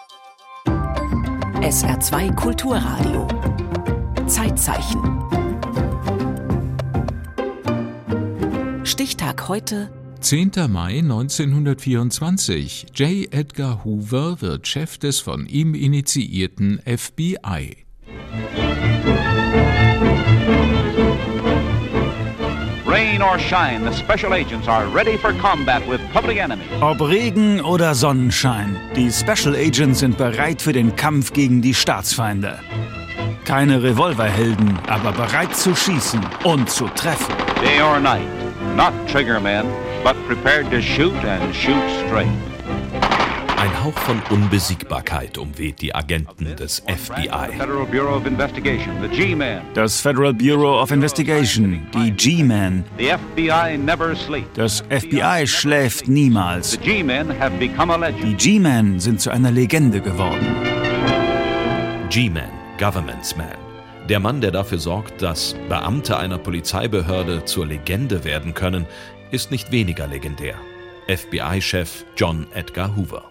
SR2 Kulturradio. Zeitzeichen. Stichtag heute: 10. Mai 1924. J. Edgar Hoover wird Chef des von ihm initiierten FBI. Rain or shine, the special agents are ready for combat with public enemies. Ob Regen oder Sonnenschein, die Special Agents sind bereit für den Kampf gegen die Staatsfeinde. Keine Revolverhelden, aber bereit zu schießen und zu treffen. Day or night, not triggermen, but prepared to shoot and shoot straight. Ein Hauch von Unbesiegbarkeit umweht die Agenten des FBI. Federal Bureau of Investigation, the G-Men. Das Federal Bureau of Investigation, die G-Men. The FBI never sleeps. Das FBI schläft niemals. The G-Men have become a legend. Die G-Men sind zu einer Legende geworden. G-Man, Government's Man. Der Mann, der dafür sorgt, dass Beamte einer Polizeibehörde zur Legende werden können, ist nicht weniger legendär. FBI-Chef John Edgar Hoover.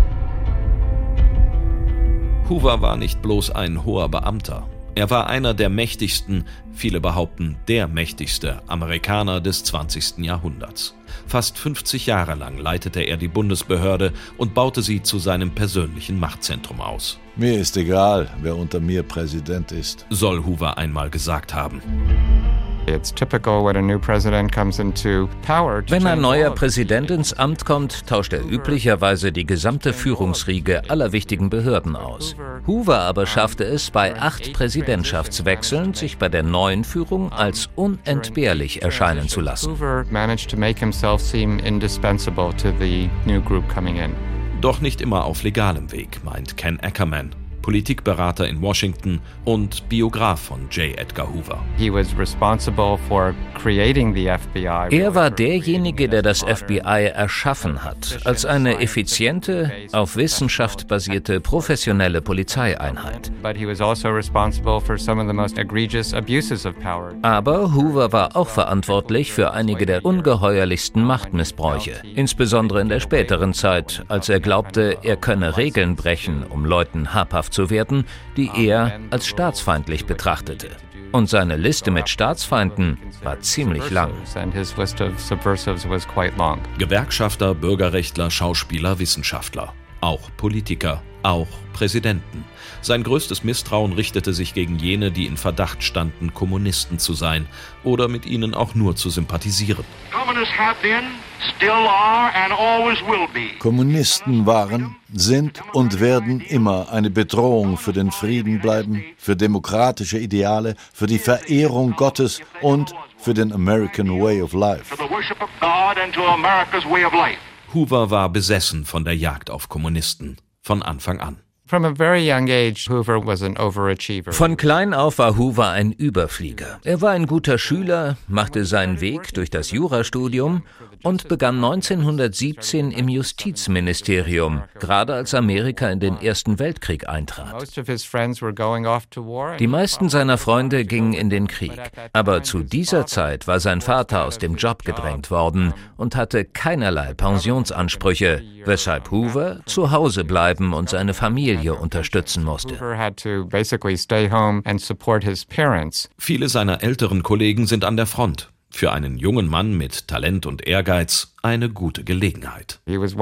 Hoover war nicht bloß ein hoher Beamter. Er war einer der mächtigsten, viele behaupten der mächtigste Amerikaner des 20. Jahrhunderts. Fast 50 Jahre lang leitete er die Bundesbehörde und baute sie zu seinem persönlichen Machtzentrum aus. Mir ist egal, wer unter mir Präsident ist, soll Hoover einmal gesagt haben. Wenn ein neuer Präsident ins Amt kommt, tauscht er üblicherweise die gesamte Führungsriege aller wichtigen Behörden aus. Hoover aber schaffte es, bei 8 Präsidentschaftswechseln sich bei der neuen Führung als unentbehrlich erscheinen zu lassen. Doch nicht immer auf legalem Weg, meint Ken Ackerman, Politikberater in Washington und Biograf von J. Edgar Hoover. Er war derjenige, der das FBI erschaffen hat, als eine effiziente, auf Wissenschaft basierte, professionelle Polizeieinheit. Aber Hoover war auch verantwortlich für einige der ungeheuerlichsten Machtmissbräuche, insbesondere in der späteren Zeit, als er glaubte, er könne Regeln brechen, um Leuten habhaft zu werden, die er als staatsfeindlich betrachtete. Und seine Liste mit Staatsfeinden war ziemlich lang. Gewerkschafter, Bürgerrechtler, Schauspieler, Wissenschaftler, auch Politiker, auch Präsidenten. Sein größtes Misstrauen richtete sich gegen jene, die in Verdacht standen, Kommunisten zu sein oder mit ihnen auch nur zu sympathisieren. Kommunisten waren, sind und werden immer eine Bedrohung für den Frieden bleiben, für demokratische Ideale, für die Verehrung Gottes und für den American Way of Life. Hoover war besessen von der Jagd auf Kommunisten, von Anfang an. Von klein auf war Hoover ein Überflieger. Er war ein guter Schüler, machte seinen Weg durch das Jurastudium und begann 1917 im Justizministerium, gerade als Amerika in den Ersten Weltkrieg eintrat. Die meisten seiner Freunde gingen in den Krieg, aber zu dieser Zeit war sein Vater aus dem Job gedrängt worden und hatte keinerlei Pensionsansprüche, weshalb Hoover zu Hause bleiben und seine Familie unterstützen musste. Viele seiner älteren Kollegen sind an der Front. Für einen jungen Mann mit Talent und Ehrgeiz eine gute Gelegenheit.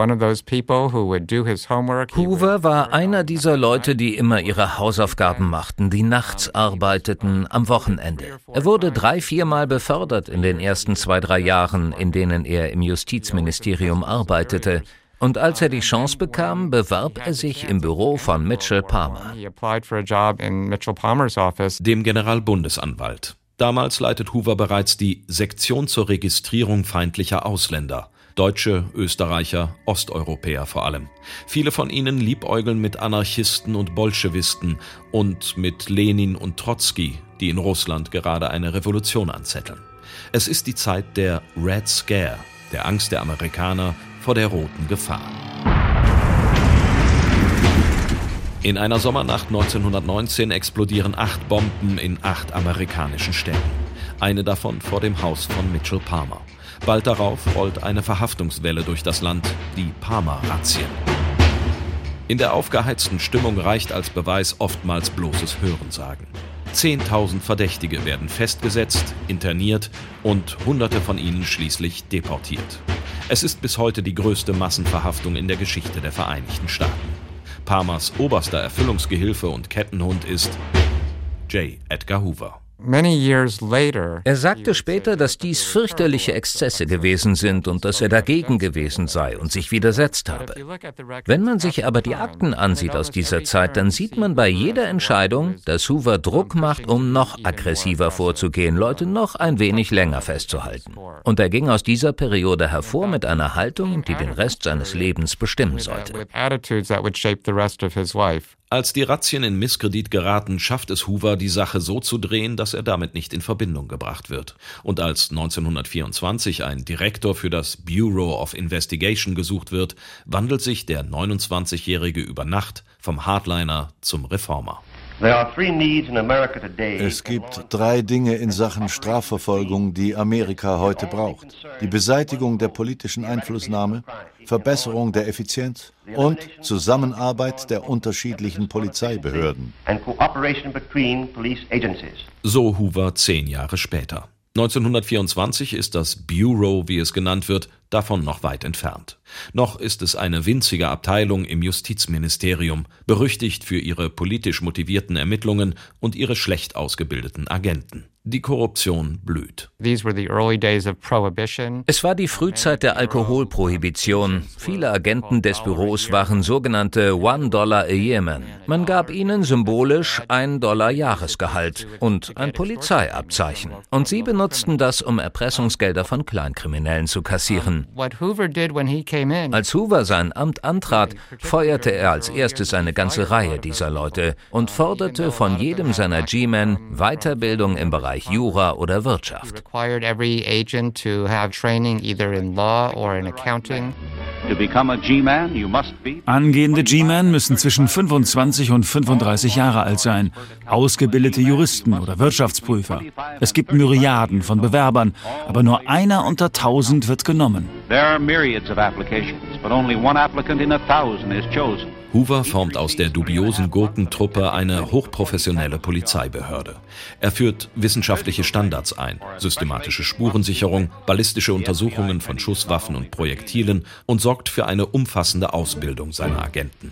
Hoover war einer dieser Leute, die immer ihre Hausaufgaben machten, die nachts arbeiteten, am Wochenende. Er wurde 3-4 Mal befördert in den ersten 2-3 Jahren, in denen er im Justizministerium arbeitete. Und als er die Chance bekam, bewarb er sich im Büro von Mitchell Palmer, dem Generalbundesanwalt. Damals leitet Hoover bereits die Sektion zur Registrierung feindlicher Ausländer. Deutsche, Österreicher, Osteuropäer vor allem. Viele von ihnen liebäugeln mit Anarchisten und Bolschewisten und mit Lenin und Trotzki, die in Russland gerade eine Revolution anzetteln. Es ist die Zeit der Red Scare, der Angst der Amerikaner vor der roten Gefahr. In einer Sommernacht 1919 explodieren 8 Bomben in 8 amerikanischen Städten. Eine davon vor dem Haus von Mitchell Palmer. Bald darauf rollt eine Verhaftungswelle durch das Land, die Palmer-Razzien. In der aufgeheizten Stimmung reicht als Beweis oftmals bloßes Hörensagen. 10.000 Verdächtige werden festgesetzt, interniert und Hunderte von ihnen schließlich deportiert. Es ist bis heute die größte Massenverhaftung in der Geschichte der Vereinigten Staaten. Palmers oberster Erfüllungsgehilfe und Kettenhund ist J. Edgar Hoover. Er sagte später, dass dies fürchterliche Exzesse gewesen sind und dass er dagegen gewesen sei und sich widersetzt habe. Wenn man sich aber die Akten ansieht aus dieser Zeit, dann sieht man bei jeder Entscheidung, dass Hoover Druck macht, um noch aggressiver vorzugehen, Leute noch ein wenig länger festzuhalten. Und er ging aus dieser Periode hervor mit einer Haltung, die den Rest seines Lebens bestimmen sollte. Als die Razzien in Misskredit geraten, schafft es Hoover, die Sache so zu drehen, dass er damit nicht in Verbindung gebracht wird. Und als 1924 ein Direktor für das Bureau of Investigation gesucht wird, wandelt sich der 29-Jährige über Nacht vom Hardliner zum Reformer. Es gibt 3 Dinge in Sachen Strafverfolgung, die Amerika heute braucht: die Beseitigung der politischen Einflussnahme, Verbesserung der Effizienz und Zusammenarbeit der unterschiedlichen Polizeibehörden. So Hoover 10 Jahre später. 1924 ist das Bureau, wie es genannt wird, davon noch weit entfernt. Noch ist es eine winzige Abteilung im Justizministerium, berüchtigt für ihre politisch motivierten Ermittlungen und ihre schlecht ausgebildeten Agenten. Die Korruption blüht. Es war die Frühzeit der Alkoholprohibition. Viele Agenten des Büros waren sogenannte $1-a-Year-Men. Man gab ihnen symbolisch $1 Jahresgehalt und ein Polizeiabzeichen. Und sie benutzten das, um Erpressungsgelder von Kleinkriminellen zu kassieren. Als Hoover sein Amt antrat, feuerte er als erstes eine ganze Reihe dieser Leute und forderte von jedem seiner G-Men Weiterbildung im Bereich Jura oder Wirtschaft. Angehende G-Men müssen zwischen 25 und 35 Jahre alt sein, ausgebildete Juristen oder Wirtschaftsprüfer. Es gibt Myriaden von Bewerbern, aber nur einer unter 1000 wird genommen. Hoover formt aus der dubiosen Gurkentruppe eine hochprofessionelle Polizeibehörde. Er führt wissenschaftliche Standards ein, systematische Spurensicherung, ballistische Untersuchungen von Schusswaffen und Projektilen und sorgt für eine umfassende Ausbildung seiner Agenten.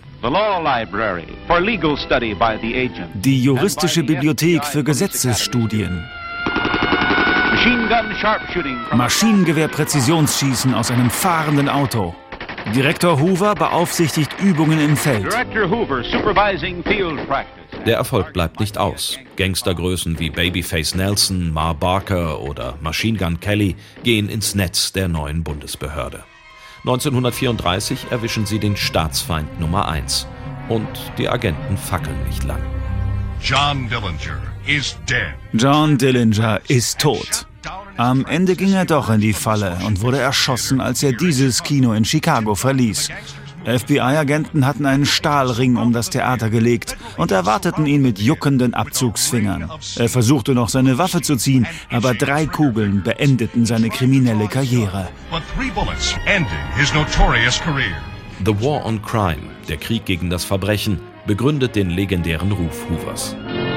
Die juristische Bibliothek für Gesetzesstudien. Maschinengewehr-Präzisionsschießen aus einem fahrenden Auto. Direktor Hoover beaufsichtigt Übungen im Feld. Der Erfolg bleibt nicht aus. Gangstergrößen wie Babyface Nelson, Mar Barker oder Machine Gun Kelly gehen ins Netz der neuen Bundesbehörde. 1934 erwischen sie den Staatsfeind Nummer 1 und die Agenten fackeln nicht lang. John Dillinger ist tot. Am Ende ging er doch in die Falle und wurde erschossen, als er dieses Kino in Chicago verließ. FBI-Agenten hatten einen Stahlring um das Theater gelegt und erwarteten ihn mit juckenden Abzugsfingern. Er versuchte noch seine Waffe zu ziehen, aber 3 Kugeln beendeten seine kriminelle Karriere. The War on Crime, der Krieg gegen das Verbrechen, begründet den legendären Ruf Hoovers.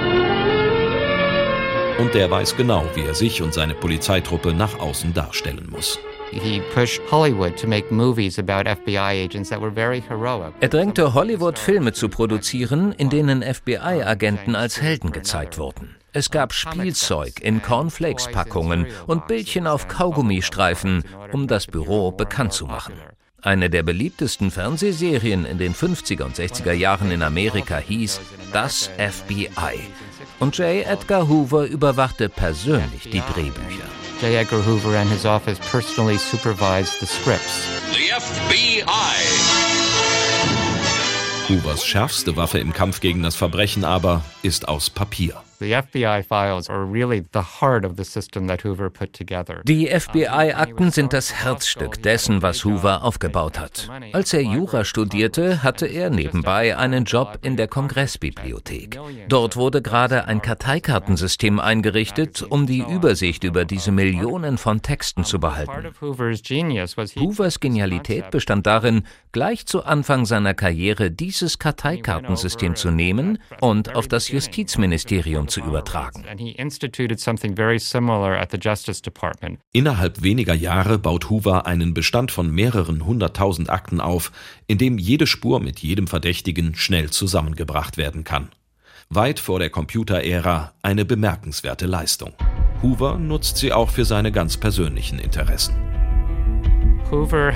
Und der weiß genau, wie er sich und seine Polizeitruppe nach außen darstellen muss. Er drängte Hollywood, Filme zu produzieren, in denen FBI-Agenten als Helden gezeigt wurden. Es gab Spielzeug in Cornflakes-Packungen und Bildchen auf Kaugummistreifen, um das Büro bekannt zu machen. Eine der beliebtesten Fernsehserien in den 50er und 60er Jahren in Amerika hieß Das FBI. Und J. Edgar Hoover überwachte persönlich die Drehbücher. J. Edgar Hoover and his office personally supervised the scripts. The FBI. Hoovers schärfste Waffe im Kampf gegen das Verbrechen aber ist aus Papier. The FBI files are really the heart of the system that Hoover put together. Die FBI-Akten sind das Herzstück dessen, was Hoover aufgebaut hat. Als er Jura studierte, hatte er nebenbei einen Job in der Kongressbibliothek. Dort wurde gerade ein Karteikartensystem eingerichtet, um die Übersicht über diese Millionen von Texten zu behalten. Hoovers Genialität bestand darin, gleich zu Anfang seiner Karriere dieses Karteikartensystem zu nehmen und auf das Justizministerium zu übertragen. Innerhalb weniger Jahre baut Hoover einen Bestand von mehreren 100.000 Akten auf, in dem jede Spur mit jedem Verdächtigen schnell zusammengebracht werden kann. Weit vor der Computerära eine bemerkenswerte Leistung. Hoover nutzt sie auch für seine ganz persönlichen Interessen. Hoover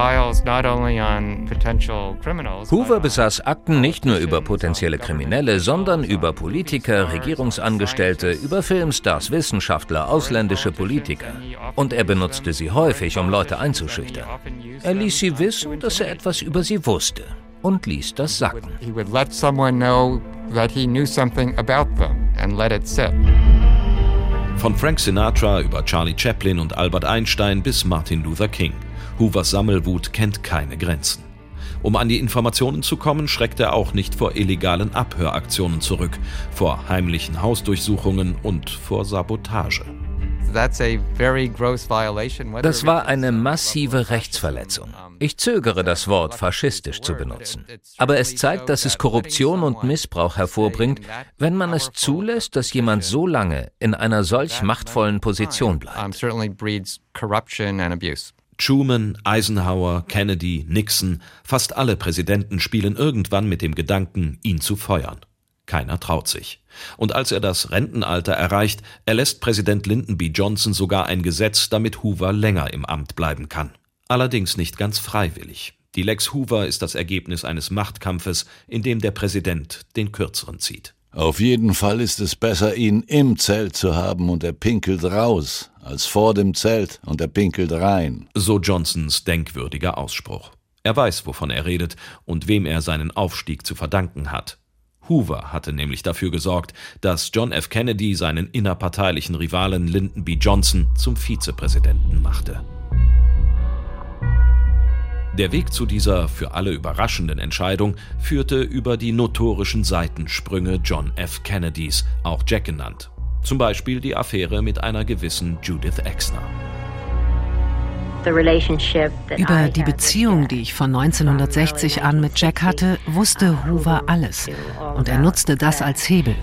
besaß Akten nicht nur über potenzielle Kriminelle, sondern über Politiker, Regierungsangestellte, über Filmstars, Wissenschaftler, ausländische Politiker. Und er benutzte sie häufig, um Leute einzuschüchtern. Er ließ sie wissen, dass er etwas über sie wusste und ließ das sacken. Von Frank Sinatra über Charlie Chaplin und Albert Einstein bis Martin Luther King. Hoovers Sammelwut kennt keine Grenzen. Um an die Informationen zu kommen, schreckt er auch nicht vor illegalen Abhöraktionen zurück, vor heimlichen Hausdurchsuchungen und vor Sabotage. Das war eine massive Rechtsverletzung. Ich zögere, das Wort faschistisch zu benutzen. Aber es zeigt, dass es Korruption und Missbrauch hervorbringt, wenn man es zulässt, dass jemand so lange in einer solch machtvollen Position bleibt. Truman, Eisenhower, Kennedy, Nixon, fast alle Präsidenten spielen irgendwann mit dem Gedanken, ihn zu feuern. Keiner traut sich. Und als er das Rentenalter erreicht, erlässt Präsident Lyndon B. Johnson sogar ein Gesetz, damit Hoover länger im Amt bleiben kann. Allerdings nicht ganz freiwillig. Die Lex Hoover ist das Ergebnis eines Machtkampfes, in dem der Präsident den Kürzeren zieht. Auf jeden Fall ist es besser, ihn im Zelt zu haben und er pinkelt raus, als vor dem Zelt und er pinkelt rein. So Johnsons denkwürdiger Ausspruch. Er weiß, wovon er redet und wem er seinen Aufstieg zu verdanken hat. Hoover hatte nämlich dafür gesorgt, dass John F. Kennedy seinen innerparteilichen Rivalen Lyndon B. Johnson zum Vizepräsidenten machte. Der Weg zu dieser für alle überraschenden Entscheidung führte über die notorischen Seitensprünge John F. Kennedys, auch Jack genannt. Zum Beispiel die Affäre mit einer gewissen Judith Exner. Über die Beziehung, die ich von 1960 an mit Jack hatte, wusste Hoover alles. Und er nutzte das als Hebel.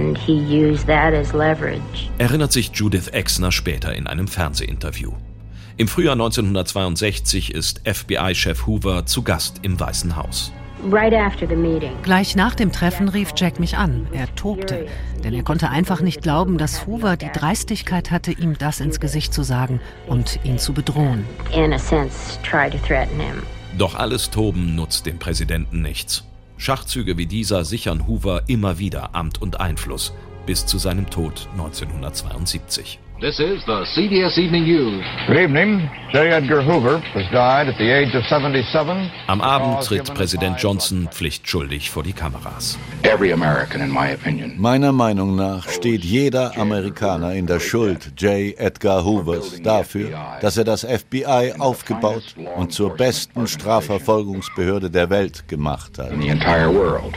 Erinnert sich Judith Exner später in einem Fernsehinterview. Im Frühjahr 1962 ist FBI-Chef Hoover zu Gast im Weißen Haus. Gleich nach dem Treffen rief Jack mich an. Er tobte, denn er konnte einfach nicht glauben, dass Hoover die Dreistigkeit hatte, ihm das ins Gesicht zu sagen und ihn zu bedrohen. Doch alles Toben nutzt dem Präsidenten nichts. Schachzüge wie dieser sichern Hoover immer wieder Amt und Einfluss, bis zu seinem Tod 1972. This is the CBS Evening News. Good evening. J. Edgar Hoover has died at the age of 77. Am Abend tritt Präsident Johnson pflichtschuldig vor die Kameras. Every American, in my opinion. Meiner Meinung nach steht jeder Amerikaner in der Schuld J. Edgar Hoovers dafür, dass er das FBI aufgebaut und zur besten Strafverfolgungsbehörde der Welt gemacht hat. In the entire world.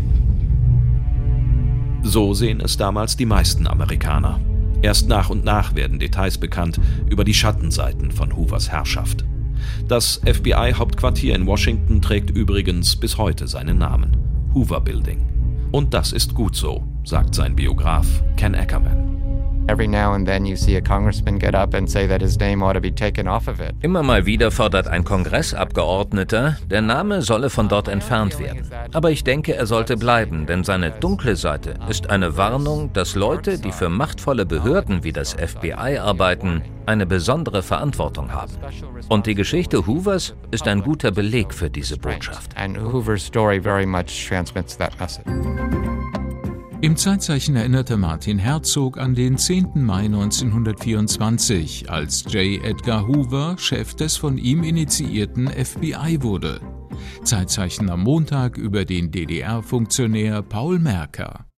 So sehen es damals die meisten Amerikaner. Erst nach und nach werden Details bekannt über die Schattenseiten von Hoovers Herrschaft. Das FBI-Hauptquartier in Washington trägt übrigens bis heute seinen Namen: Hoover Building. Und das ist gut so, sagt sein Biograf Ken Ackerman. Immer mal wieder fordert ein Kongressabgeordneter, der Name solle von dort entfernt werden. Aber ich denke, er sollte bleiben, denn seine dunkle Seite ist eine Warnung, dass Leute, die für machtvolle Behörden wie das FBI arbeiten, eine besondere Verantwortung haben. Und die Geschichte Hoovers ist ein guter Beleg für diese Botschaft. Im Zeitzeichen erinnerte Martin Herzog an den 10. Mai 1924, als J. Edgar Hoover Chef des von ihm initiierten FBI wurde. Zeitzeichen am Montag über den DDR-Funktionär Paul Merker.